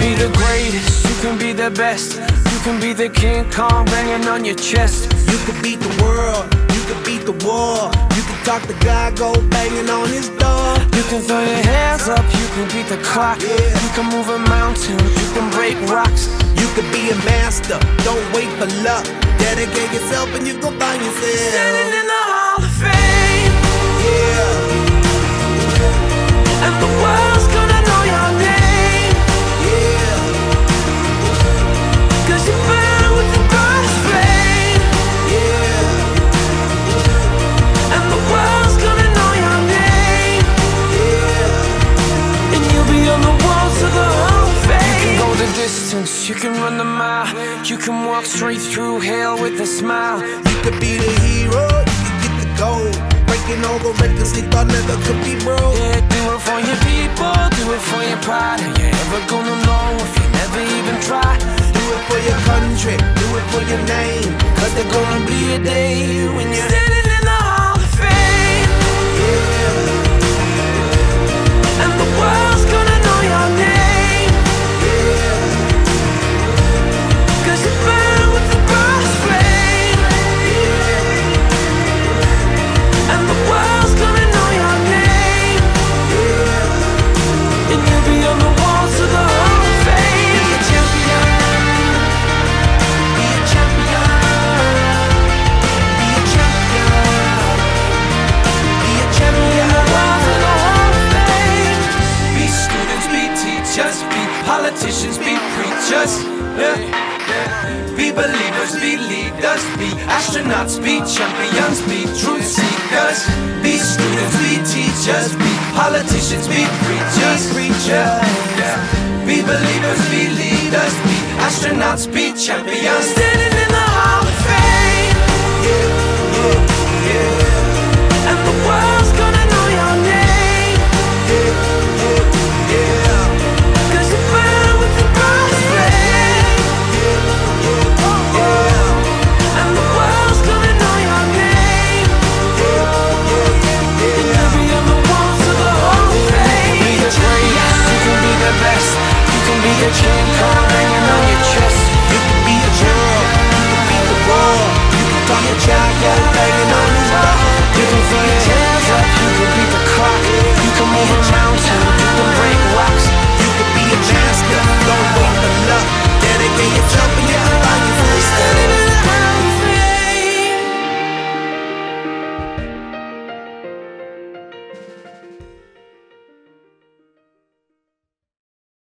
be the greatest, you can be the best. You can be the King Kong banging on your chest. You could beat the world, you could beat the war. You can talk to God, go banging on his door. You can throw your hands up, you can beat the clock. You can move a mountain, you can break rocks. You could be a master, don't wait for luck. Dedicate yourself and you gon' find yourself standing in the Hall of Fame. Yeah. And the world's gonna know your name. Yeah. 'Cause you burn with the brightest flame. Yeah. And the world's gonna know your name. Yeah. And you'll be on the walls of the Hall of Fame. You can go the distance, you can run the mile. You can walk straight through hell with a smile. You could be the hero, you could get the gold. Breaking all the records they thought never could be broke. Yeah, do it for your people, do it for your pride. Are you ever gonna know if you never even try? Do it for your country, do it for your name. 'Cause there's gonna be a day when you're standing in the Hall of Fame. Yeah. And the world's gonna know your name. Yeah. 'Cause you burn with the brightest flame. Yeah. And the world's gonna know your name. Yeah. And you'll be on the walls of the Hall of Fame. Be a champion. Be a champion. Be a champion. Be a champion. Walls of the Hall of Fame. Be students, be teachers, be politicians, be preachers. Yeah. Be believers, be leaders, be astronauts, be champions, be truth seekers. Be students, be teachers, be politicians, be preachers. Yeah. Be believers, be leaders, be astronauts, be champions. Standing